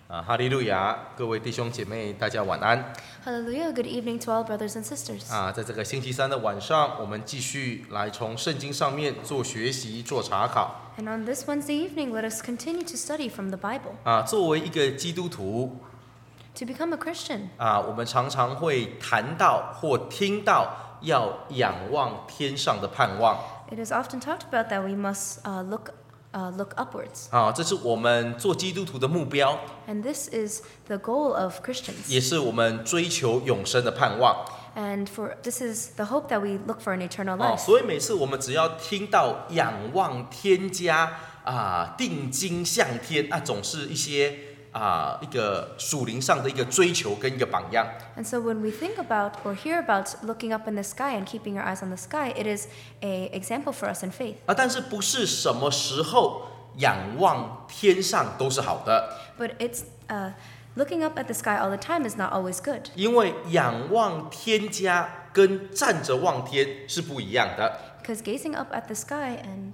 哈利路亚！各位弟兄姐妹，大家晚安。 Hallelujah! Good evening to all brothers and sisters. 在这个星期三的晚上，我们继续来从圣经上面做学习、做查考。 And on this Wednesday evening, let us continue to study from the Bible. 作为一个基督徒， To become a Christian, 我们常常会谈到或听到要仰望天上的盼望。 it is often talked about that we must look upwards. 这是我们做基督徒的目标， And this is the goal of Christians. 也是我们追求永生的盼望。 And this is the hope that we look for in eternal life. 所以每次我们只要听到仰望天家定睛向天总是一些一个属灵上的一个追求跟一个榜样。 And so when we think about or hear about looking up in the sky and keeping our eyes on the sky, it is an example for us in faith. 但是不是什么时候仰望天上都是好的， But it's looking up at the sky all the time is not always good. 因为仰望天家跟站着望天是不一样的。 Because gazing up at the sky and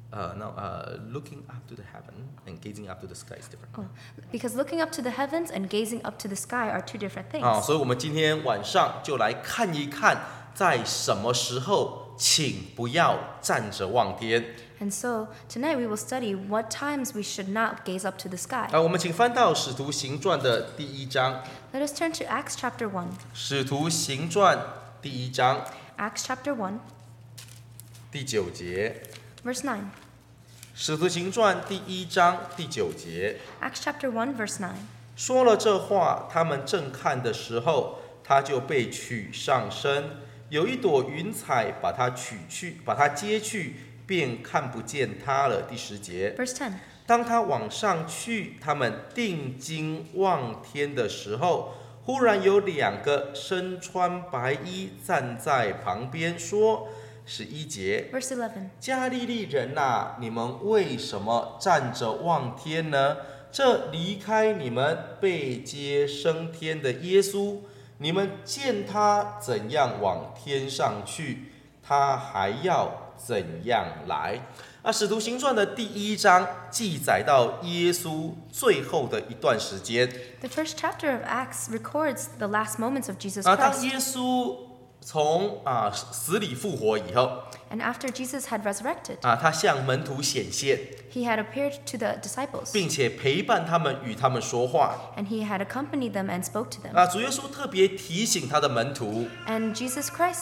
looking up to the heaven and gazing up to the sky is different. because looking up to the heavens and gazing up to the sky are two different things. 所以我们今天晚上就来看一看，在什么时候请不要站着望天。 And so tonight we will study what times we should not gaze up to the sky. 我们请翻到《使徒行传》的第1章， Let us turn to Acts chapter 1. 《使徒行传》第1章 Acts chapter 1, 第9节， verse 9. 《使徒行传》第1章第9节， Acts chapter 1, verse 9. 说了这话，他们正看的时候，他就被取上升，有一朵云彩把他接去，便看不见他了。第10节， Verse 10. 当他往上去，他们定睛望天的时候，忽然有2个身穿白衣站在旁边，说：11节， Verse 11. 加利利人你们为什么站着望天呢？这离开你们被接升天的耶稣，你们见他怎样往天上去，他还要怎样来。使徒行传的第1章记载到耶稣最后的一段时间。 The first chapter of Acts records the last moments of Jesus 当 Christ. 耶稣从死里复活以后， And after Jesus had resurrected, 他向门徒显现， he had appeared to the disciples, 并且陪伴他们，与他们说话。 and he had accompanied them and spoke to them. 主耶稣特别提醒他的门徒， And Jesus Christ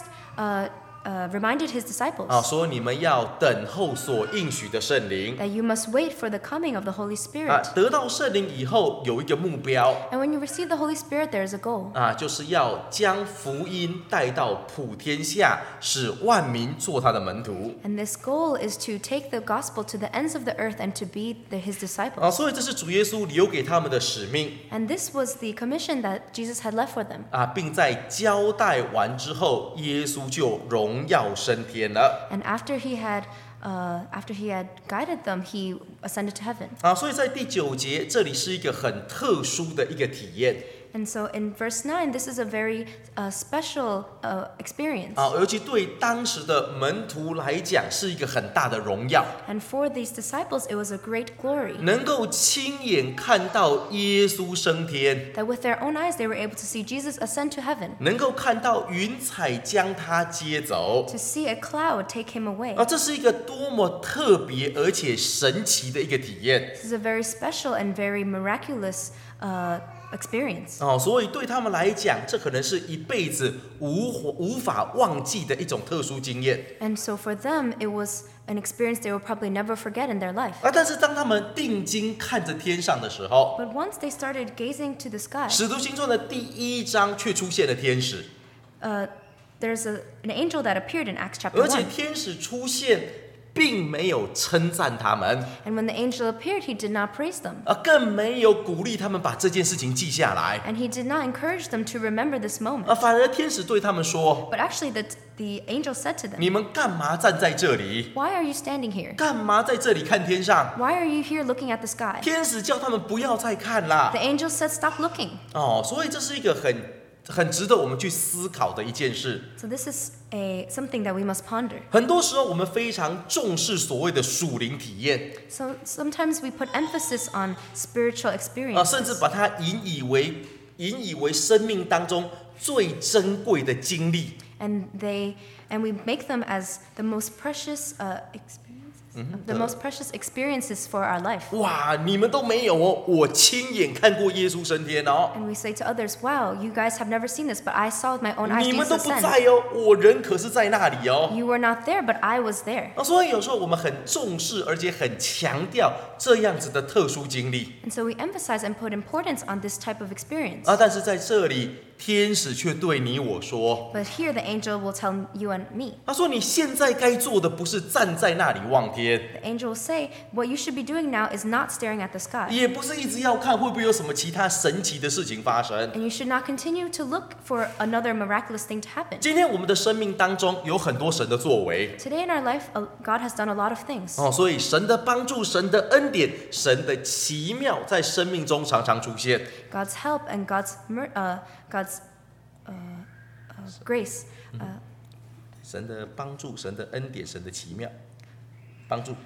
reminded his disciples 说你们要等候所应许的圣灵。 that you must wait for the coming of the Holy Spirit. 得到圣灵以后有一个目标， And when you receive the Holy Spirit, there is a goal. 就是要将福音带到普天下，使万民做他的门徒。 And this goal is to take the gospel to the ends of the earth and to be his disciples. 所以这是主耶稣留给他们的使命。 And this was the commission that Jesus had left for them. 并在交代完之后，耶稣就荣耀升天了。 And after he had guided them, he ascended to heaven. 所以在第9节，这里是一个很特殊的一个体验。 And so in verse 9, this is a very special experience. 尤其对当时的门徒来讲，是一个很大的荣耀， And for these disciples, it was a great glory 能够亲眼看到耶稣升天， that with their own eyes they were able to see Jesus ascend to heaven, 能够看到云彩将他接走。 to see a cloud take him away. 这是一个多么特别而且神奇的一个体验。 This is a very special and very miraculous experience. 所以对他们来讲，这可能是一辈子无法忘记的一种特殊经验。 And so for them, it was an experience they will probably never forget in their life. 但是当他们定睛看着天上的时候， But once they started gazing to the sky, 使徒行传的第1章却出现了天使， there's an angel that appeared in Acts chapter 而且 1. 天使出现并没有称赞他们， And when the angel appeared, he did not praise them. 更没有鼓励他们把这件事情记下来， And he did not encourage them to remember this moment. 反而天使对他们说 But actually, the angel said to：“ them, 你们干嘛站在这里？ Why are you standing here? 干嘛在这里看天上？ Why are you here looking at the sky?” 天使叫他们不要再看啦 The。angel said, Stop looking. 所以这是一个很很值得我们去思考的一件事。 So this is something that we must ponder. 很多时候我们非常重视所谓的属灵体验 So sometimes we put emphasis on spiritual 甚至 experiences, 把它引以为生命当中最珍贵的经历。 and we make them as the most precious the most precious experiences for our life. 哇，你们都没有哦，我亲眼看过耶稣升天哦。 And we say to others, "Wow, you guys have never seen this, but I saw with my own eyes 你们 Jesus 都不 ascend. 在哦，我人可是在那里哦。 You were not there, but I was there." 所以有时候我们很重视，而且很强调这样子的特殊经历 And so we emphasize and put importance on this type of experience. 但是在这里，天使却对你我说 But here the angel will tell you and me. 他说你现在该做的不是站在那里望天， The angel will say, "What you should be doing now is not staring at the sky." 也不是一直要看会不会有什么其他神奇的事情发生。 And you should not continue to look for another miraculous thing to happen. 今天我们的生命当中有很多神的作为 Today in our life, God has done a lot of things. 所以神的帮助、神的恩典、神的奇妙在生命中常常出现。 God's help and God's grace. 神的帮助、神的恩典、神的奇妙帮助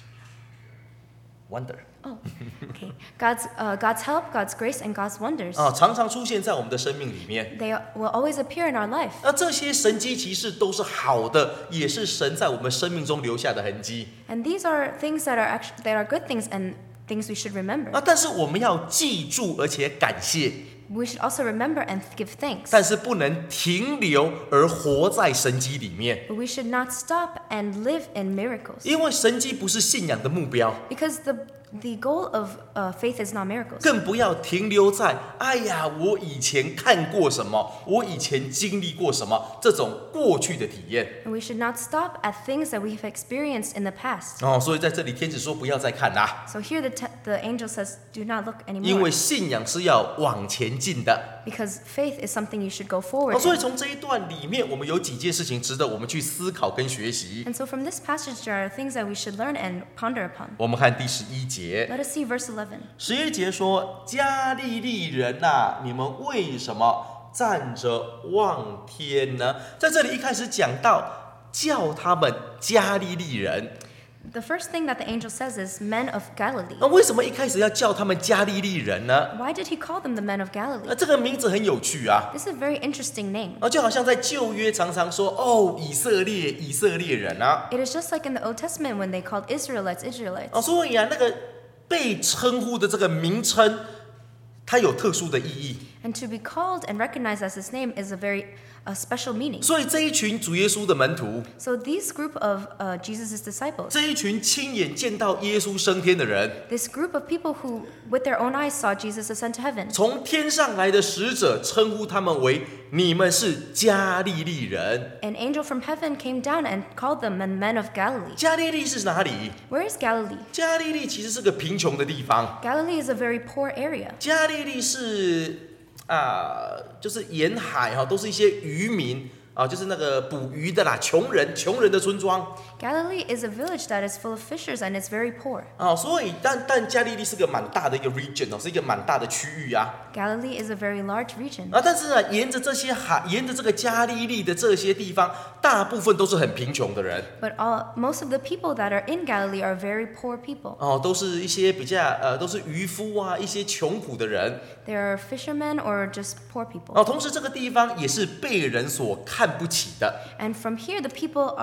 ，wonder Okay. God's help, God's grace, and God's wonders. 常常出现在我们的生命里面。 They will always appear in our life. 这些神迹奇事都是好的，也是神在我们生命中留下的痕迹。 And these are things that are good things and things we should remember. 但是我们要记住，而且感谢， We should also remember and give thanks. 但是不能停留而活在神迹里面， But we should not stop and live in miracles. 因为神迹不是信仰的目标， Because the goal of faith is not miracles. 更不要停留在哎呀，我以前看过什么，我以前经历过什么这种过去的体验。 And we should not stop at things that we've experienced in the past. 所以在这里天使说不要再看啦， So here the angel says, "Do not look 因为 anymore." 信仰是要往前进的。 Because faith is something you should go forward 所以 in. 从这一段里面，我们有几件事情值得我们去思考跟学习。 And so from this passage, there are things that we should learn and ponder upon. 我们看第11节， Let us see verse 11. 11节说：“加利利人呐、你们为什么站着望天呢？”在这里一开始讲到叫他们加利利人， The first thing that the angel says is, "Men of Galilee." 那为什么一开始要叫他们加利利人呢？ Why did he call them the men of Galilee? 这个名字很有趣啊， This is a very interesting name. 就好像在旧约常常说哦，以色列以色列人啊， It is just like in the Old Testament when they called Israelites Israelites. 所以啊，那个被称呼的这个名称，它有特殊的意义。 And to be called and recognized as his name is a very special meaning. 所以这一群主耶稣的门徒， So this group of Jesus' disciples, 这一群亲眼见到耶稣升天的人， this group of people who with their own eyes saw Jesus ascend to heaven, 从天上来的使者称呼他们为你们是加利利人。 an angel from heaven came down and called them the men of Galilee. 加利利是哪里？ Where is Galilee? 加利利其实是个贫穷的地方。 Galilee is a very poor area. 加利利是就是沿海都是一些渔民就是那个捕鱼的啦，穷人的村庄。 Galilee is a village that is full of fishers and it's very poor. 所以但加利利是个蛮大的一个 region 是一个蛮大的区域啊。 Galilee is a very large region. 但是呢，沿着这个加利利的这些地方，大部分都是很贫穷的人。 But most of the people that are in Galilee are very poor people. 都是一些比较都是渔夫啊，一些穷苦的人。 They are fishermen or just poor people. 同时这个地方也是被人所看不起的， And from here, the people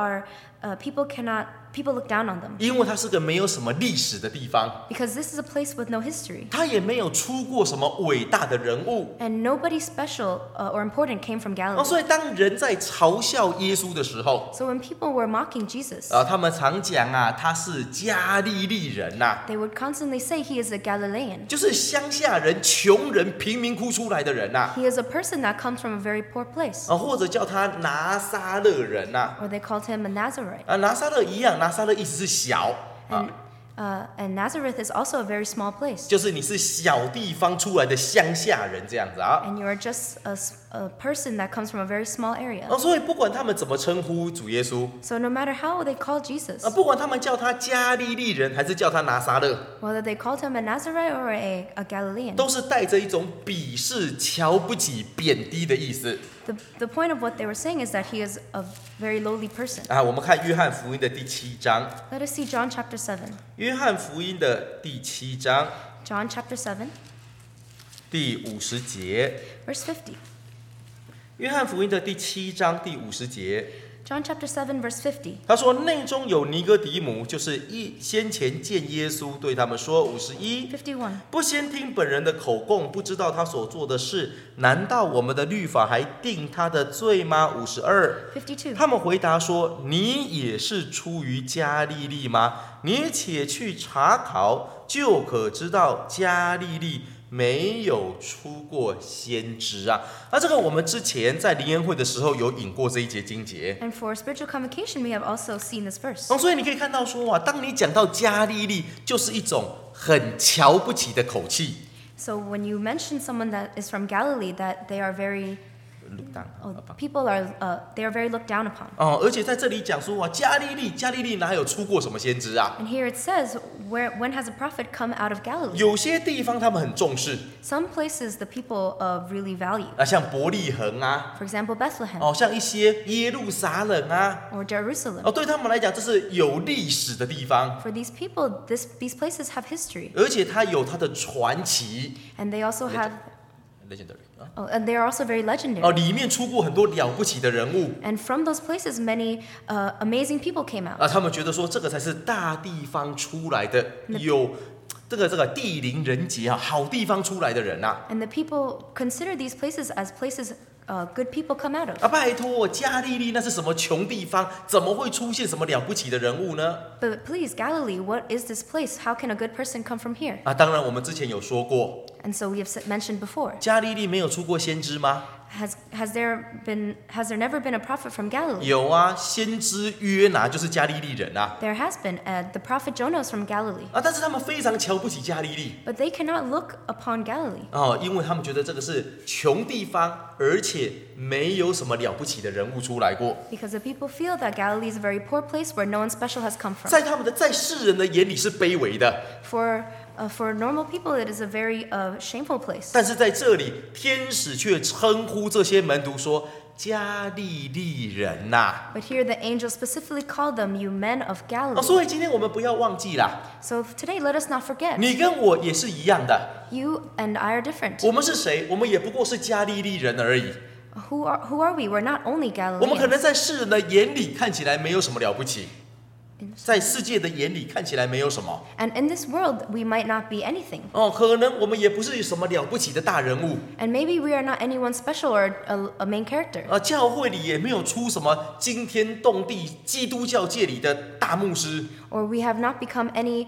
look down on them 因为它是个没有什么历史的地方， because this is a place with no history. 它也没有出过什么伟大的人物。 And nobody special or important came from Galilee. 所以当人在嘲笑耶稣的时候， So when people were mocking Jesus, 他们常讲他是加利利人呐， they would constantly say he is a Galilean. 就是乡下人、穷人、贫民窟出来的人呐， He is a person that comes from a very poor place. 或者叫他拿撒勒人呐。 Or they called him a Nazarite. 拿撒勒一样，拿撒勒意思是小 And And Nazareth is also a very small place. 就是你是小地方出来的乡下人这样子啊。 And you are just a person that comes from a very small area. 所以不管他们怎么称呼主耶稣， So no matter how they call Jesus, 不管他们叫他加利利人还是叫他拿撒勒， whether they called him a Nazarite or a Galilean, 都是带着一种鄙视、瞧不起、贬低的意思。 the point of what they were saying is that he is a very lowly person. 我们看约翰福音的第7章， Let us see John chapter 7. 约翰福音的第7章 John chapter 7, 第50节， verse 50. 约翰福音的第7章第50节。 John chapter 7, verse 50. 他说：“内中有尼哥底母，就是先前见耶稣，对他们说，51 51. 不先听本人的口供，不知道他所做的事，难道我们的律法还定他的罪吗？52 52. 他们回答说：你也是出于加利利吗？你且去查考，就可知道加利利没有出过先知啊。”这个我们之前在灵恩会的时候有引过这一节经节。 And for spiritual convocation, we have also seen this verse. 所以你可以看到说当你讲到加利利，就是一种很瞧不起的口气。 So when you mention someone that is from Galilee, that they are very people are they are very looked down upon. 而且在这里讲说加利利哪有出过什么先知啊？ And here it says, when has a prophet come out of Galilee? 有些地方他们很重视 Some places the people really value. 像伯利恒啊， For example, Bethlehem 像一些耶路撒冷啊， or Jerusalem. 对他们来讲这是有历史的地方， For these people, these places have history, 而且它有它的传奇 and they also have legendary and they are also very legendary. 里面出过很多了不起的人物 And from those places, many amazing people came out. 他们觉得说这个才是大地方出来的，有这个地灵人杰好地方出来的人啊。 And the people consider these places as places good people come out of. 拜托，加利利那是什么穷地方？怎么会出现什么了不起的人物呢？ But please, Galilee, what is this place? How can a good person come from here? 当然我们之前有说过， And so we have mentioned before. 加利利没有出过先知吗？ Has there never been a prophet from Galilee? 有啊，先知约拿就是加利利人啊。 There has been. The prophet Jonah is from Galilee. 但是他们非常瞧不起加利利 But they cannot look upon Galilee 因为他们觉得这个是穷地方，而且没有什么了不起的人物出来过。 because the people feel that Galilee is a very poor place where no one special has come from. 在世人的眼里是卑微的， For normal people, it is a very shameful place. 但是在这里，天使却称呼这些门徒说：“加利利人呐、 But here the angel specifically called them, you men of Galilee. 所以今天我们不要忘记啦， So today, let us not forget, 你跟我也是一样的。 you and I are different. 我们是谁？我们也不过是加利利人而已。 Who are we? We're not only 我们可能 Galileans. 在世人的眼里看起来没有什么了不起，在世界的眼里看起来没有什么。 And in this world, we might not be anything. 可能我们也不是什么了不起的大人物。 And maybe we are not anyone special or a main character. 教会里也没有出什么惊天动地基督教界里的大牧师。 Or we have not become any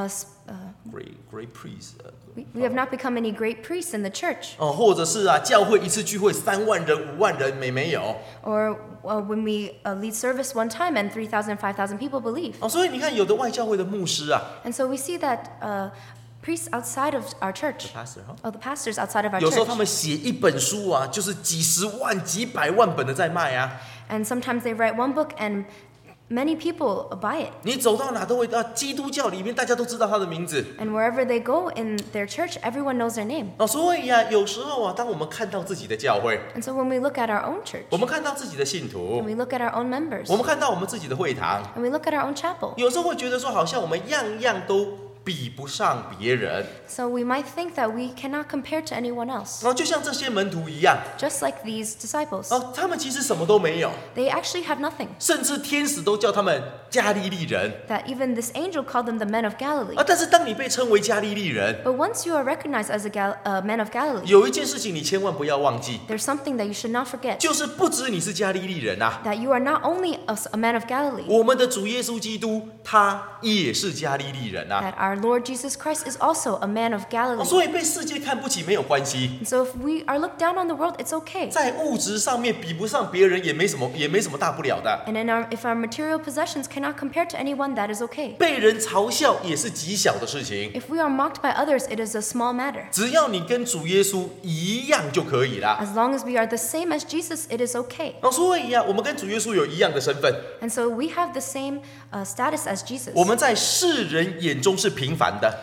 Great priest we have not become any great priests in the church. 或者是教会一次聚会3万人5万人没有。 Or when we lead service one time and 3,000, 5,000 people believe. 所以你看有的外教会的牧师 And so we see that priests outside of our church, the pastors outside of our 有时候他 church, 们写一本书就是几十万几百万本的在卖啊。 and sometimes they write one book and many people buy it. 你走到哪都会基督教里面大家都知道他的名字。 And wherever they go in their church, everyone knows their name. 所以有时候当我们看到自己的教会， And so when we look at our own church, 我们看到自己的信 when 徒， we look at our own members, 我们看到我们自己的会堂， and we look at our own chapel, 有时候会觉得说好像我们样样都比不上别人。 so we might think that we cannot compare to anyone else. 就像这些门徒一样， Just like these disciples, 他们其实什么都没有， they actually have nothing. 甚至天使都叫他们加利利人。 That even this angel called them the men of Galilee. 但是当你被称为加利利人， But once you are recognized as a man of Galilee, 有一件事情你千万不要忘记， there's something that you should not forget. 就是不止你是加利利人啊， That you are not only a man of Galilee, 我们的主耶稣基督他也是加利利人啊。 that our our Lord Jesus Christ is also a man of Galilee. 所以被世界看不起没有关系， And so if we are looked down on the world, it's okay. 在物质上面比不上别人也没什么大不了的。 And if our material possessions cannot compare to anyone, that is okay. 被人嘲笑也是极小的事情， If we are mocked by others, it is a small matter. 只要你跟主耶稣一样就可以啦。 As long as we are the same as Jesus, it is okay. 所以我们跟主耶稣有一样的身份， And so we have the same status as Jesus. 我们在世人眼中是平凡的。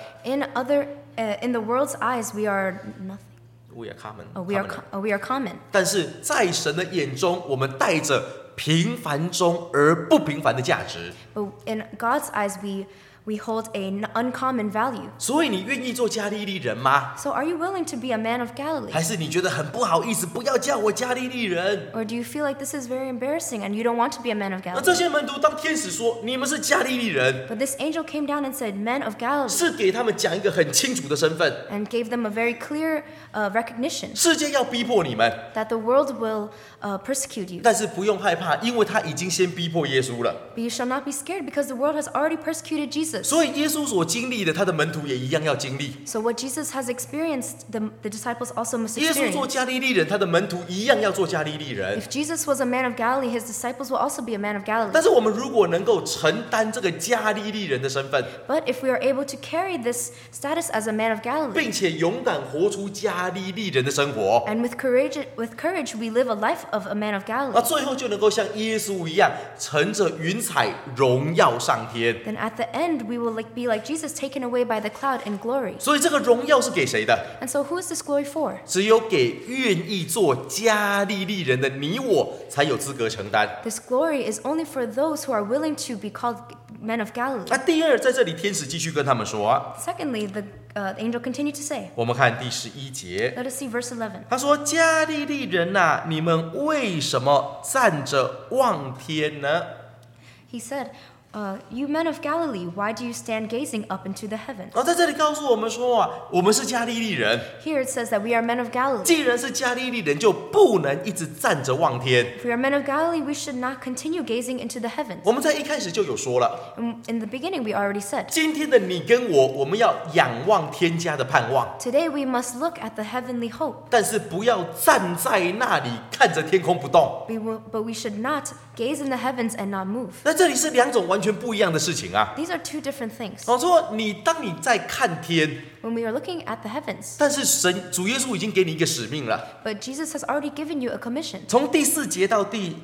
In the world's eyes, we are nothing. We are common. We are common. 但是在神的眼中，我们带着平凡中而不平凡的价值。 But in God's eyes, we hold an uncommon value. 所以你愿意做加利利人吗？ So are you willing to be a man of Galilee? 还是你觉得很不好意思，不要叫我加利利人？ Or do you feel like this is very embarrassing and you don't want to be a man of 那这 Galilee? 些门徒当天使说你们是加利利人， But this angel came down and said, Men of Galilee, 是给他们讲一个很清楚的身份。 and gave them a very clear recognition 世界要逼迫你们， that the world will persecute you. 但是不用害怕，因为他已经先逼迫耶稣了。 But you shall not be scared because the world has already persecuted Jesus. 所以耶稣所经历的，他的门徒也一样要经历。 So what Jesus has experienced, the disciples also must 耶稣做 experience. 加利利人，他的门徒一样要做加利利人。 If Jesus was a man of Galilee, his disciples will also be a man of 但 Galilee. 是我们如果能够承担这个加利利人的身份， But if we are able to carry this status as a man of Galilee, 并且勇敢活出加利利人的生活， and with courage we live a life of a man of 那 Galilee, 最后就能够像耶稣一样，乘着云彩荣耀上天。 then at the end we will be like Jesus, taken away by the cloud in glory. 所以这个荣耀是给谁的？ And so who is this glory for? 只有给愿意做加利利人的你我，才有资格承担。 This glory is only for those who are willing to be called men of Galilee. 那第二，在这里天使继续跟他们说， Secondly, the angel continued to say, 我们看第11节， let us see verse 11. 他说：“加利利人呐、你们为什么站着望天呢？” He said, you men of Galilee, why do you stand gazing up into the heavens? 在这里告诉我们说我们是加利利人。 Here it says that we are men of Galilee. 既然是加利利人，就不能一直站着望天。 If we are men of Galilee, we should not continue gazing into the heavens. 我们在一开始就有说了， In the beginning, we already said, 今天的你跟我，我们要仰望天家的盼望， today we must look at the heavenly hope. 但是不要站在那里看着天空不动。 But we should not gaze in the heavens and not move. 那这里是两种完全不一样的事情啊。 These are two different things. 说当你在看天， When we are looking at the heavens, 但是主耶稣已经给你一个使命了。 but Jesus has already given you a commission. 从第4节到第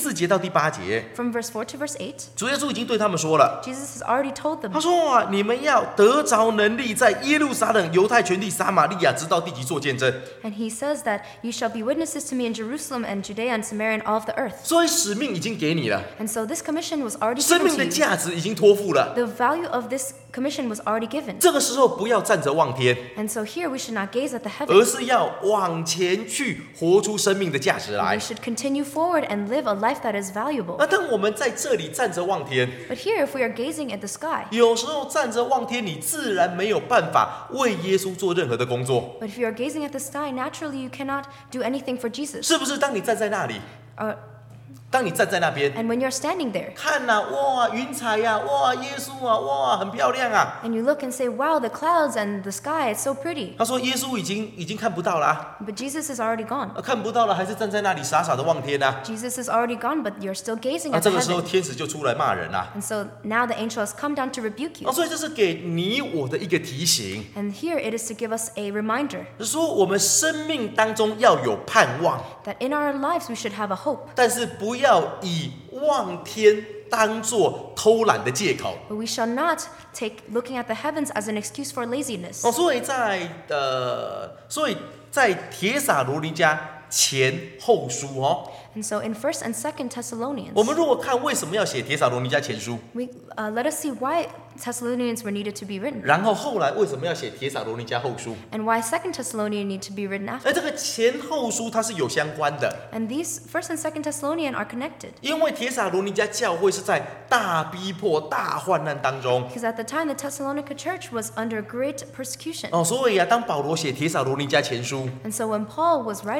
8节， From verse 4 to verse 8, 主耶稣已经对他们说了。 Jesus has already told 他 them, 说你们要得着能力，在耶路撒冷、犹太全地、撒玛利亚，直到地极做见证。 and he says that you shall be witnesses to me in Jerusalem and Judea and Samaria and all of the earth. 所以使命已经给你了， And so this commission was already 生 given 命 to 的 you. 价值已经托付了。 The value of this commission was already given. 这个时候不要站着望天， And so here we should not gaze at the 而 heavens. 是要往前去活出生命的价值 We 来。 should continue forward and live a life that is valuable. 那当我们在这里站着望天， But here, if we are gazing at the sky, 有时候站着望天，你自然没有办法为耶稣做任何的工作， but if you are gazing at the sky, naturally you cannot do anything for Jesus. 是不是？当你站在那里， 当你站在那边 And when you're standing there, 看呐、哇，云彩呀、哇，耶稣啊，哇，很漂亮啊。 and you look and say, wow, the clouds and the sky, it's so pretty. 他说耶稣已经看不到了、啊， But Jesus is already gone. 看不到了，还是站在那里傻傻的望天啊。 Jesus is already gone, but you're still gazing 那 at 这 the 个时候 heavens. 天使就出来骂人啦、 And so now the angel has come down to rebuke you. 所以这是给你我的一个提醒， And here it is to give us a reminder 就是说我们生命当中要有盼望， that in our lives we should have a hope. 但是不要以望天当作偷懒的借口。 But we shall not take looking at the heavens as an excuse for laziness. 所以在帖撒罗尼迦前后书 And so in 1st and 2nd 我 Thessalonians, 们如果看为什么要写帖撒罗尼迦前书， let us see why Thessalonians were needed to be written 然后后来为什么要写帖撒罗尼迦后书？ and why 2nd Thessalonians need to be written after. 这个前后书它是有相关的， And these 1st and 2nd Thessalonians are connected 因为帖撒罗尼迦教会是在大逼迫、大患难当中。 because at the time the Thessalonica church was under great persecution. 所以当保罗写帖撒罗尼迦前书， And so when Paul was writing the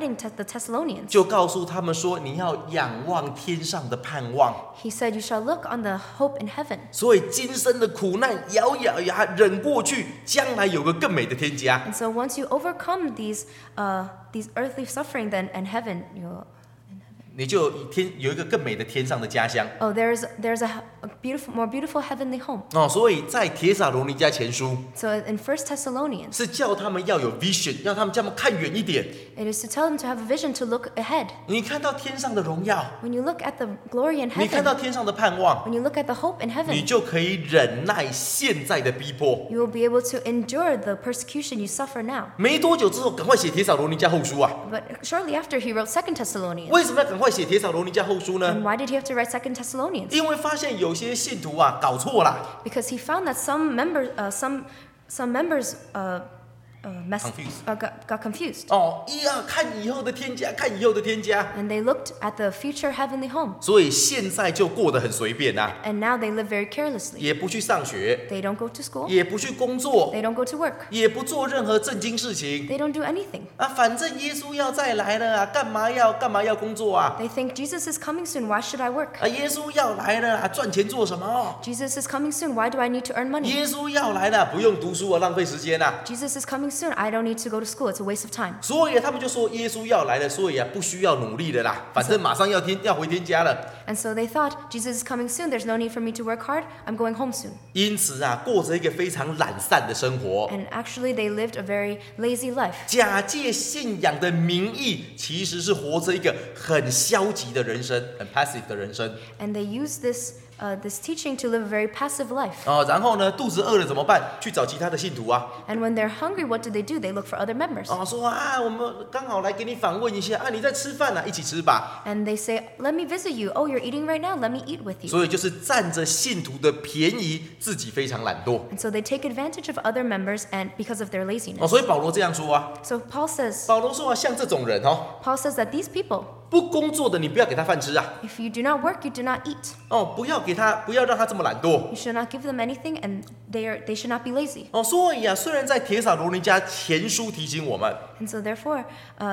the Thessalonians. 就告诉他们说，你要仰望天上的盼望。 He said, "You shall look on the hope in heaven." 所以今生的苦难咬咬牙忍过去，将来有个更美的天家。 And so once you overcome these earthly suffering, then in heaven you'll. 你就有一个更美的天上的家乡。 Oh, there's a more beautiful heavenly home. 所以在帖撒罗尼迦前书 So in 1 Thessalonians, 是叫他们要有 vision， 要他们看远一点。 it is to tell them to have a vision to look ahead. 你看到天上的荣耀， When you look at the glory in 你看 heaven, 到天上的盼望， when you look at the hope in 你 heaven, 就可以忍耐现在的逼迫。 you will be able to endure the persecution you suffer now. 没多久之后，赶快写帖撒罗尼迦后书啊！ But shortly after, he wrote 2 Thessalonians. 为什么要赶快写帖撒罗尼迦后书 And 呢？ why did he have to write 2 Thessalonians? 因为发现有些信徒啊搞错了。 Because he found that some members got confused. 看以后的天家，看以后的天家， And they looked at the future heavenly home. 所以现在就过得很随便啊， And now they live very carelessly. 也不去上学， They don't go to school. 也不去工作， They don't go to work. 也不做任何正经事情 They don't do anything. 啊。反正耶稣要再来了啊，干嘛要工作啊？ They think Jesus is coming soon. Why should I work? 啊，耶稣要来了啊，赚钱做什么？ Jesus is coming soon. Why do I need to earn money? 耶稣要来了，不用读书啊，浪费时间啊。 Jesus is coming soon. I don't need to go to school. It's a waste of time. 所以他们就说耶稣要来了，所以不需要努力的啦，反正马上要回天家了。 And so they thought, Jesus is coming soon. There's no need for me to work hard. I'm going home soon. 因此啊，过着一个非常懒散的生活， And actually, they lived a very lazy life. 假借信仰的名义，其实是活着一个很消极的人生，很 passive 的人生。 And they used this teaching to live a very passive life. 然后呢，肚子饿了怎么办？去找其他的信徒啊。 And when they're hungry, what do? They look for other members. 说啊，我们刚好来给你访问一下啊，你在吃饭啊，一起吃吧。 And they say, let me visit you. Oh, you're eating right now? Let me eat with you. 所以就是占着信徒的便宜，自己非常懒惰。 And so they take advantage of other members and because of their laziness. 所以保罗这样说啊， So Paul says 保罗说啊，像这种人 that these people, 不工作的你不要给他饭吃啊。 if you do not work, you do not eat. 不要让他这么懒惰。 You should not give them anything, and they should not be lazy. 所以啊，虽然在帖撒罗尼迦前书提醒我们 And so therefore,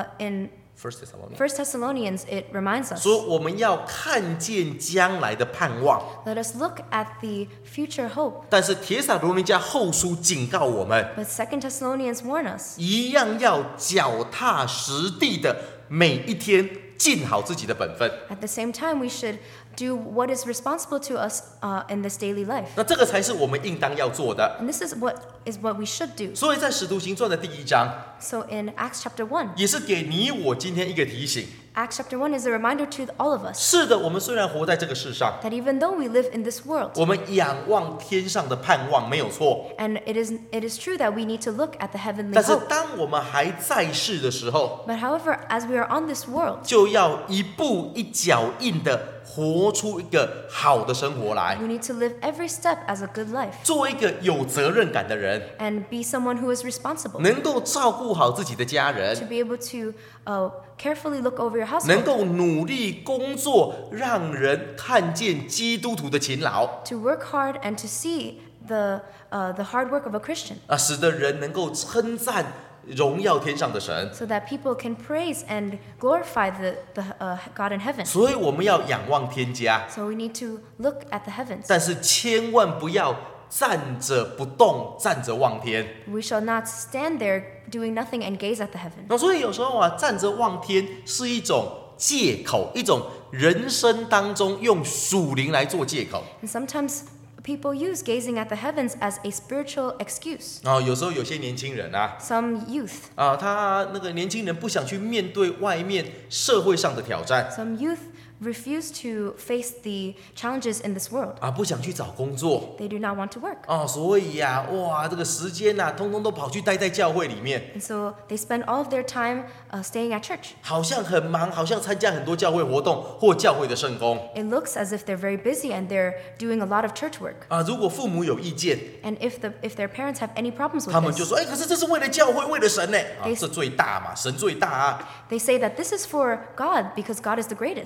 in ，1 Thessalonians First Thessalonians, it reminds us, 说我们要看见将来的盼望， let us look at the future hope. 但是帖撒罗尼迦后书警告我们， But 2 Thessalonians warn us 一样要脚踏实地的每一天尽好自己的本分。 at the same time we should do what is responsible to us in this daily life. 那这个才是我们应当要做的。 And this is what we should do. 所以在使徒行传的第1章， So in Acts chapter 1, 也是给你我今天一个提醒。 Acts chapter 1 is a reminder to all of us 是的，我们虽然活在这个世上， that even though we live in this world, 我们仰望天上的盼望没有错， and it is true that we need to look at the heavenly 但是 hope. 当我们还在世的时候， But however, as we are on this world, 就要一步一脚印的活出一个好的生活来， we need to live every step as a good life 做一个有责任感的人， and be someone who is responsible, 能够照顾好自己的家 to 人， be able to carefully look over your 能 household, 够努力工作，让人看见基督徒的勤劳 to work hard and to see the hard work of a Christian, 使得人能够称赞荣耀天上的神。 so that people can praise and glorify the God in heaven. 所以我们要仰望天家， So we need to look at the heavens. 但是千万不要站着不动，站着望天。 We shall not stand there doing nothing and gaze at the heaven. 所以有时候啊，站着望天是一种借口，一种人生当中用属灵来做借口。 And sometimes people use gazing at the heavens as a spiritual excuse. 有时候有些年轻人啊， Some youth, 他那个年轻人不想去面对外面社会上的挑战 some youth refuse to face the challenges in this world. 不想去找工作 They do not want to work. 所以呀，这个时间通通都跑去待在教会里面， And so they spend all of their time staying at church. 好像很忙，好像参加很多教会活动或教会的圣工 It looks as if they're very busy and they're doing a lot of church work. 如果父母有意见， And if their parents have any problems 他 with 们就 this, 说：“可是这是为了教会，为了神呢，这最大嘛，神最大啊。 they say that this is for God because God is the greatest. 可是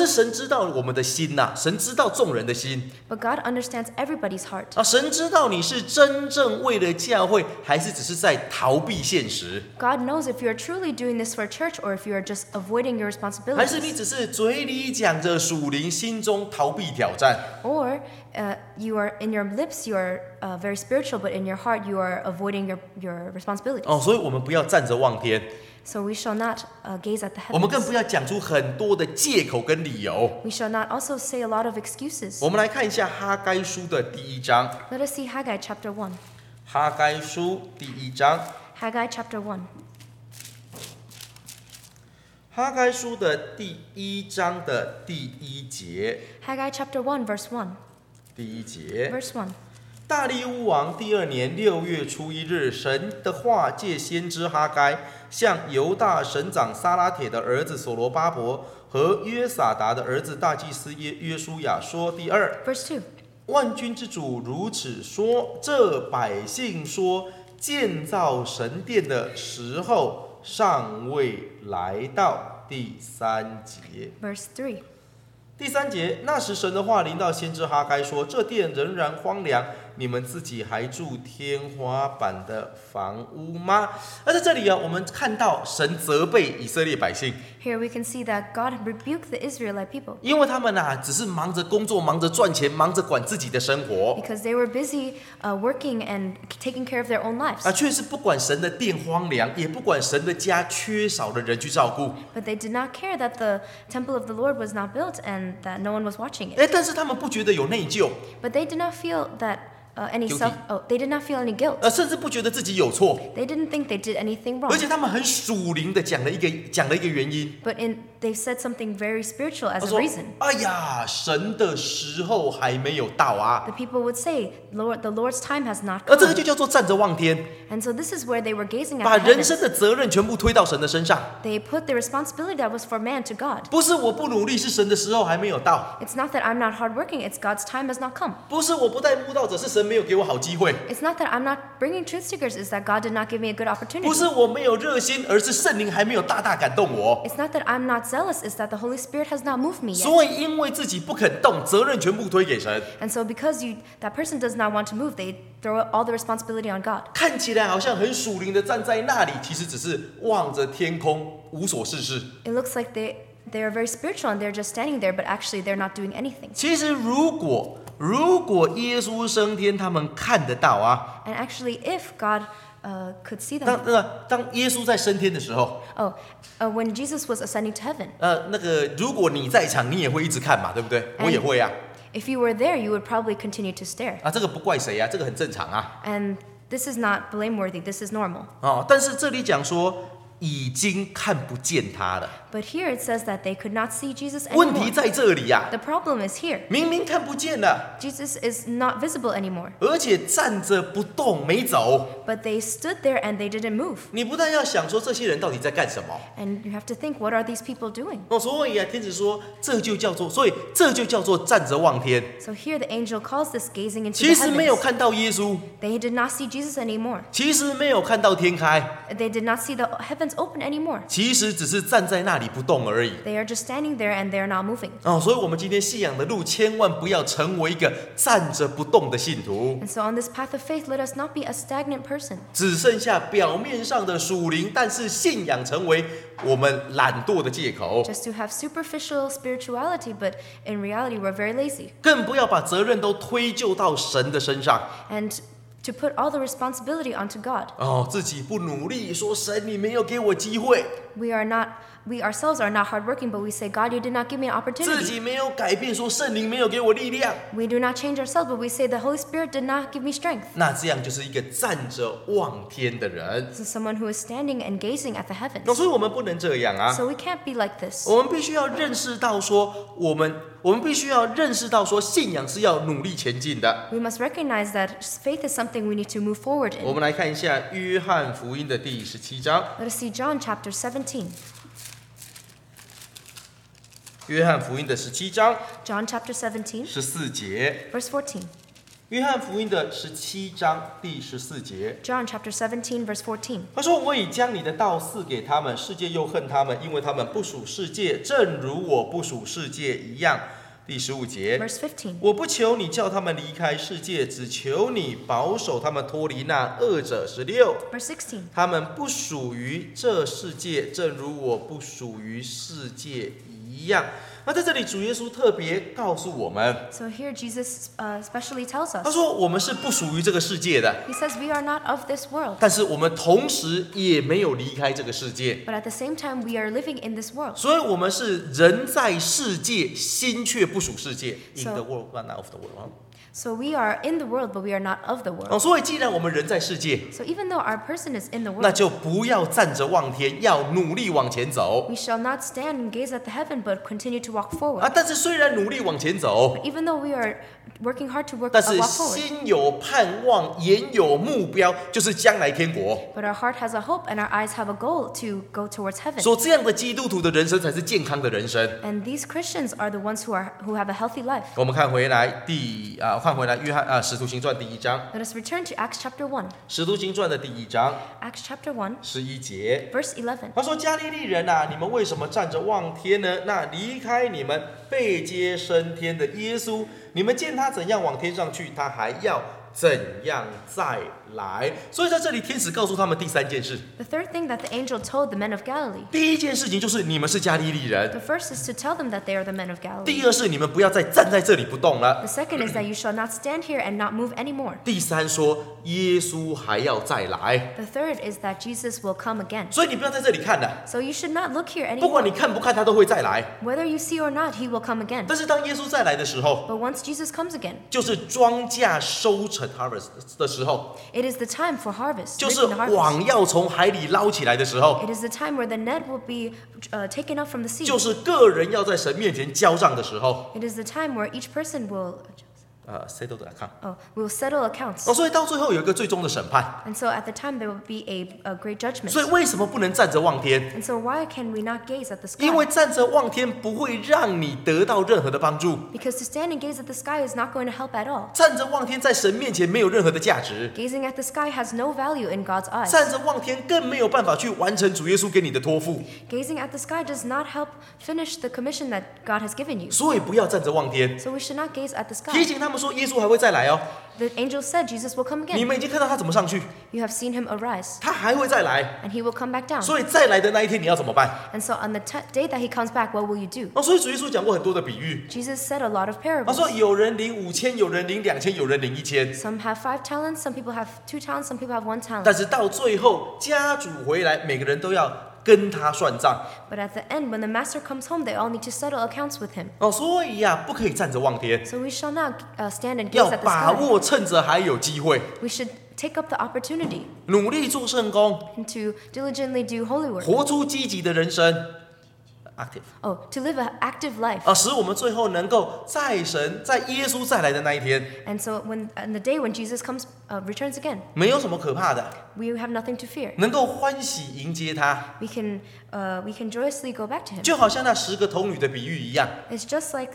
神知道我们的心呐，神知道众人的心 But God understands everybody's heart. 啊，神知道你是真正为了教会，还是只是在逃避现实， God knows if you're truly doing this for church or if you're just avoiding your 还是你 responsibilities. 只是嘴里讲着属灵，心中逃避挑战。 Or you are in your lips you are very spiritual, but in your heart you are avoiding your responsibilities. 哦，所以我们不要站着望天， So we shall not gaze at the 我们更 heavens. 不要讲出很多的借口跟理由。 We shall not also say a lot of excuses. 我们来看一下哈该书的第1章， Let us see Haggai chapter 1. 哈该书第1章， Haggai chapter 1. 哈该书的第1章的第1节， Haggai chapter 1 verse 1. 第1节。 Verse 1. 大利乌王第2年6月初1日，神的话借先知哈该向犹大省长撒拉铁的儿子所罗巴伯和约撒达的儿子大祭司约书亚说：第2， Verse 2. 万军之主如此说：这百姓说，建造神殿的时候尚未来到。第3节。 Verse 3. 第3节，那时神的话临到先知哈该说：这殿仍然荒凉，你们自己还住天花板的房屋吗？而在这里啊，我们看到神责备以色列百姓， Here we can see that God rebuked the Israelite people 因为他们啊只是忙着工作、忙着赚钱、忙着管自己的生活 because they were busy working and taking care of their own lives. 啊，却是不管神的殿荒凉，也不管神的家缺少的人去照顾。 But they did not care that the temple of the Lord was not built and that no one was watching it. 但是他们不觉得有内疚， But they did not feel that Guilty. they did not feel any guilt. 甚至不觉得自己有错， They didn't think they did anything 而 wrong. 且他们很属灵的讲了一个原因。 But they said something very spiritual as 他 a 说 reason.：“ 哎呀，神的时候还没有到啊。 The people would say, the Lord's time has not ” 而这个 come. 就叫做站着望天， And so this is where they were gazing 把 at the 人生 heavens. 的责任全部推到神的身上。 They put the responsibility that was for man to God. 不是我不努力，是神的时候还没有到； It's not that I'm not hardworking, it's God's time has not come. 不是我不带慕道者，是神没有给我好机会； It's not that I'm not bringing truth seekers, it's that God did not give me a good 不 opportunity. 是我没有热心，而是圣灵还没有大大感动我。 It's not that I'm not zealous, it's that the Holy Spirit has not moved me yet. 所以因为自己不肯动，责任全部推给神， And so because that person does not want to move, they throw all the responsibility on God. 看起来好像很属灵的站在那里，其实只是望着天空，无所事事。 It looks like they are very spiritual and they're just standing there, but actually they're not doing anything. 其实如果耶稣升天，他们看得到啊。 And actually, if God could see 当 them, 当耶稣在升天的时候， when Jesus was ascending to heaven, 如果你在场，你也会一直看嘛，对不对？我也会啊。 if you were there, you would probably continue to stare. 这个不怪谁啊，这个很正常啊。 And this is not blameworthy, this is normal. 但是这里讲说已经看不见他了。 But here it says that they could not see Jesus 问题 anymore. 在这里呀、 The problem is here. 明明看不见了， Jesus is not visible anymore. 而且站着不动没走。 But they stood there and they didn't move. 你不但要想说这些人到底在干什么， And you have to think, what are these people doing? 所以啊，天使说这就叫做站着望天。 So here the angel calls this gazing into 其 the 实没有 heavens. 看到耶稣， They did not see Jesus anymore. 其实没有看到天开， They did not see the heavens open anymore. 其实只是站在那里不动而已。 They are just standing there and they are not moving. 所以我们今天信仰的路，千万不要成为一个站着不动的信徒， And so on this path of faith, let us not be a stagnant person. 只剩下表面上的属灵，但是信仰成为我们懒惰的借口。 Just to have superficial spirituality, but in reality, we're very lazy. 更不要把责任都推就到神的身上。 And to put all the responsibility onto God. 自己不努力，说神你没有给我机会， We ourselves are not hardworking, but we say, God, you did not give me an 自 opportunity. 己没有改变，说圣灵没有给我力量。 We do not change ourselves, but we say the Holy Spirit did not give me strength. 那这样就是一个站着望天的人。 This is someone who is standing and gazing at the heavens. 所以我们不能这样啊！ So we can't be like this. 我们必须要认识到说，我们必须要认识到说，信仰是要努力前进的。 We must recognize that faith is something we need to move forward 我 in. 们来看一下约翰福音的第17章。 Let us see John chapter 17. 约翰福音的17章 John chapter 17, 14节， verse 14. 约翰福音的17章第14节， John chapter 17, verse 14. 他说：“我已将你的道赐给他们，世界又恨他们，因为他们不属世界，正如我不属世界一样。”第15节， Verse 15. 我不求你叫他们离开世界，只求你保守他们脱离那恶者。16， Verse 16. 他们不属于这世界，正如我不属于世界一样。那在这里，主耶稣特别告诉我们， So here Jesus especially tells 他 us. 说我们是不属于这个世界的， He says we are not of this world. 但是我们同时也没有离开这个世界， But at the same time, we are living in this world. 所以我们是人在世界，心却不属世界。In So- the world, but not of the world。 So we are in the world, but we are not of the world. 所以既然我们人在世界， So even though our person is in the 那 world, 就不要站着望天，要努力往前走 we shall not stand and gaze at the heaven, but continue to walk 啊！ forward. 但是虽然努力往前走， Even though we are working hard to walk 但是 forward, 心有盼望，眼有目标，就是将来天国。 but our heart has a hope and our eyes have a goal to go towards heaven. 说这样的基督徒的人生才是健康的人生。 And these Christians are the ones who have a healthy life. 我们看回来看回来使徒行传第1章， Let us return to Acts chapter 1. 使徒行传的第1章 Acts chapter 1, 11节。 verse 11. 他说：“加利利人啊，你们为什么站着望天呢？那离开你们被接升天的耶稣，你们见他怎样往天上去，他还要怎样再来。”所以在这里，天使告诉他们第3件事。 The third thing that the angel told the men of Galilee. 第1件事情就是你们是加利利人； The first is to tell them that they are the men of 第 Galilee. 2是你们不要再站在这里不动了； The second is that you shall not stand here and not move anymore. 第3说耶稣还要再来。 The third is that Jesus will come again. 所以你不要在这里看了， So you should not look here 不管 anymore. 你看不看，他都会再来。 Whether you see or not, he will come again. 但是当耶稣再来的时候， But once Jesus comes again, 就是庄稼收成 harvest 的时候， it is the time for harvest. 就是 reaping the harvest. 网要从海里捞起来的时候， It is the time where the net will be taken up from the sea. 就是个人要在神面前交账的时候。 It is the time where each person will settle the account。 will settle accounts. 所以到最后有一个最终的审判。 And so at the time there will be a great judgment. 所以为什么不能站着望天？ And so why can we not gaze at the 因为 sky? 站着望天不会让你得到任何的帮助， Because to stand and gaze at the sky is not going to help at all. 站着望天在神面前没有任何的价值， Gazing at the sky has no value in God's eyes. 站着望天更没有办法去完成主耶稣给你的托付。 Gazing at the sky does not help finish the commission that God has given you. 所以不要站着望天。 So we should not gaze at the 提 sky. 醒他们说，耶稣还会再来哦。 The angel said Jesus will come 你 again. 们已经看到他怎么上去， You have seen him arise, 他还会再来。 and he will come back down. 所以再来的那一天你要怎么办？ And so on the day that he comes back, what will you do? 所以主耶稣讲过很多的比喻。 Jesus said a lot of 他 parables. 说有人领5000，有人领2000，有人领1000。 Some have 5 talents, some people have 2 talents, some people have 1 talent. 但是到最后家主回来，每个人都要跟他算账。 But at the end, when the master comes home, they all need to settle accounts with him. 所以不可以站着望天， So we shall not stand and 要 gaze at the 把 sky. 握趁着还有机会， We should take up the opportunity 努力做圣工， and to diligently do holy work. 活出积极的人生 ，active。 Oh, to live an active life. 使我们最后能够在耶稣再来的那一天， And so on the day when Jesus returns again, 没有什么可怕的， we have nothing to fear. 能够欢喜迎接他， We can joyously go back to him. 就好像那10个童女的比喻一样。 It's just like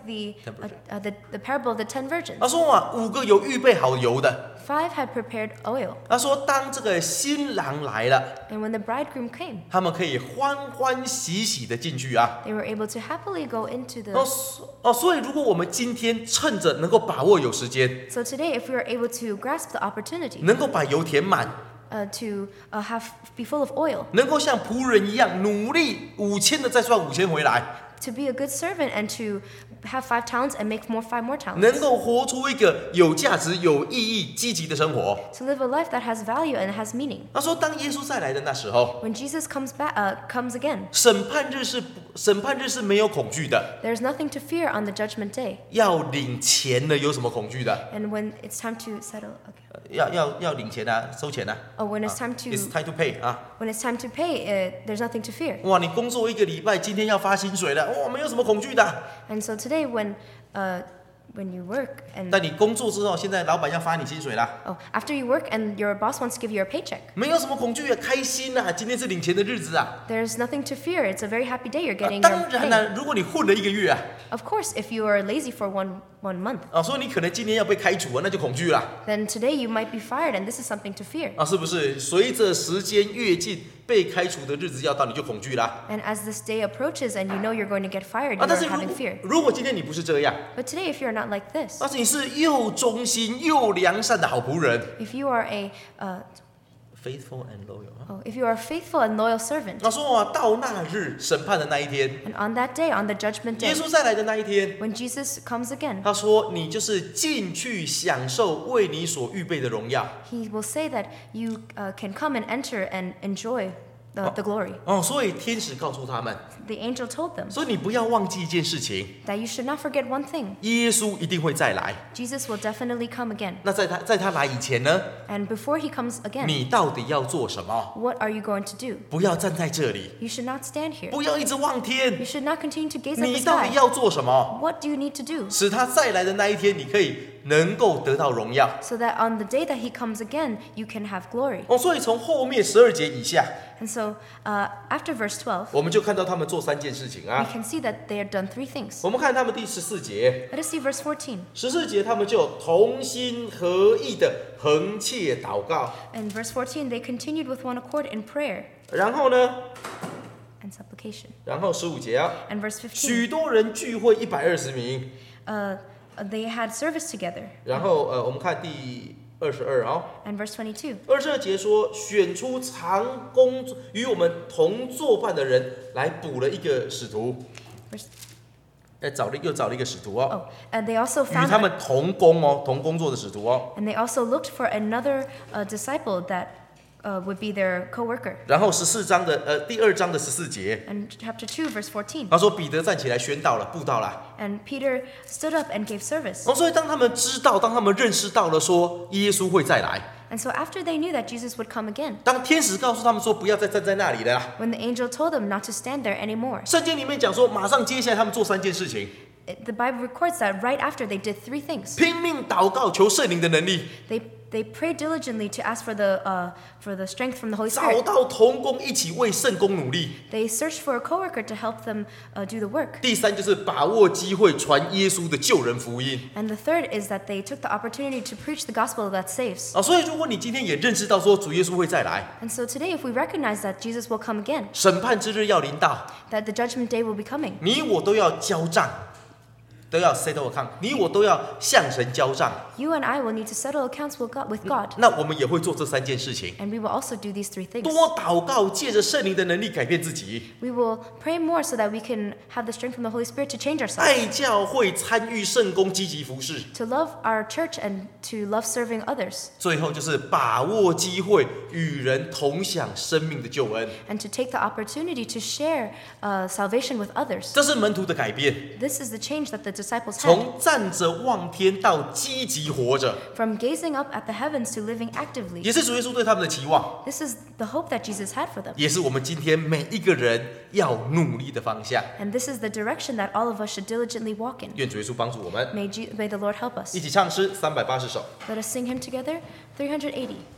the parable of the 10 virgins. 他说5个有预备好油的， 5 had prepared oil, 他说当这个新郎来了， and when the bridegroom came, 他们可以欢欢喜喜的进去啊。 they were able to happily go into the. 所以如果我们今天趁着能够把握有时间， So today, if we are able to grasp the opportunity 能够把油填满， to be full of oil, 能够像仆人一样努力5000的再赚5000回来， to be a good servant and to have 5 talents and make 5 more 能 talents, 够活出一个有价值、有意义、积极的生活。 to live a life that has value and has meaning. 他说，当耶稣再来的那时候， When Jesus comes again, 审判日是没有恐惧的。 there's nothing to fear on the judgment day. 要领钱的有什么恐惧的？ And when it's time to settle, okay. 要领钱啊，收钱啊。 Oh, when it's time It's to time to pay 啊！ when it's time to pay, there's nothing to fear. 哇，你工作1个礼拜，今天要发薪水了，哇，没有什么恐惧的。 And so today, when when you work 但 and 你工作之后，现在老板要发你薪水啦， after you work and your boss wants to give you a paycheck, 没有什么恐惧啊，开心啊，今天是领钱的日子啊。 there's nothing to fear. It's a very happy day. You're getting 当 your 然 pay. 了，如果你混了1个月啊， Of course, if you are lazy for one month, 所以你可能今天要被开除啊，那就恐惧啦， then today you might be fired, and this is something to fear. 是不是？随着时间越近，被开除的日子要到，你就恐惧啦。 And as this day approaches and you know you're going to get fired, you 但 are 是 having fear. 如果今天你不是这样， But today, if you're not like this, 但是你是又忠心又良善的好仆人 if you are ，faithful and loyal。 if you are a faithful and loyal servant, 他说啊，到那日审判的那一天， and on that day, on the judgment 耶 day, 稣再来的那一天， when Jesus comes again, 他说你就是进去享受为你所预备的荣耀。 he will say that you can come and enter and enjoy the glory. 所以天使告诉他们， The angel told them 所以你不要忘记一件事情， that you should not forget one thing. 耶稣一定会再来。 Jesus will definitely come again. 那在他来以前呢， And before he comes again, 你到底要做什么？ what are you going to do? 不要站在这里， You should not stand here. 不要一直望 You 天， should not continue to gaze at 你 the 到底 sky. 要做什么？ What do you need to do 使他再来的那一天，你可以能够得到荣耀。 so that on the day that he comes again, you can have glory? 所以从后面12节以下， And so after verse 12, 我们就看到他们做3件事情 we 啊。 can see that they have done 3 things. 我们看他们第14节， Let us see verse 14. 14节他们就同心合意的恒切祷告。 In verse 14, they continued with one accord in prayer 然后呢， and supplication. 然后15节啊， And verse 15, 许多人聚会120名。 they had service together. 然后我们看第22啊。 And verse 22, 22节说，选出常工与我们同作伴的人来补了一个使徒， verse, 又找了一个使徒哦， and they also 与 found 他们同工哦，同工作的使徒哦。 and they also looked for another disciple that would be their co-worker. 然后第2章的14节， And chapter 2, verse 14, 他说彼得站起来宣道了，布道了。 and Peter stood up and gave service. 所以当他们知道，当他们认识到了说耶稣会再来， And so after they knew that Jesus would come again, 当天使告诉他们说不要再站在那里了啦， when the angel told them not to stand there anymore, 圣经里面讲说，马上接下来他们做3件事情： the Bible records that right after they did 3 things. 拼命祷告，求圣灵的能力， They prayed diligently to ask for the strength from the Holy 找 Spirit. 到同工一起为圣工努力。 They searched for a co-worker to help them do the work. 第3就是把握机会传耶稣的救人福音。 And the third is that they took the opportunity to preach the gospel that saves. 所以如果你今天也认识到说主耶稣会再来， And so today, if we recognize that Jesus will come again, 审判之日要临到， that the judgment day will be coming, 你我都要交账，都要 settle account， 你我都要向神交账。 you and I will need to settle accounts with God. 那我们也会做这3件事情： And we will also do these 3 things. 多祷告，借着圣灵的能力改变自己； We will pray more so that we can have the strength from the Holy Spirit to change ourselves, 爱教会，参与圣工，积极服侍； to love our church and to love serving others, 最后就是把握机会，与人同享生命的救恩。 and to take the opportunity to share salvation with others. 这是门徒的改变， This is the change that the disciples had, 从站着望天到积极活着， from gazing up at the heavens to living actively. 也是主耶稣对他们的期望， This is the hope that Jesus had for them. 也是我们今天每一个人要努力的方向。 And this is the direction that all of us should diligently walk in. 愿主耶稣帮助我们， May the Lord help us. 一起唱诗380首。 Let us sing him together, 380.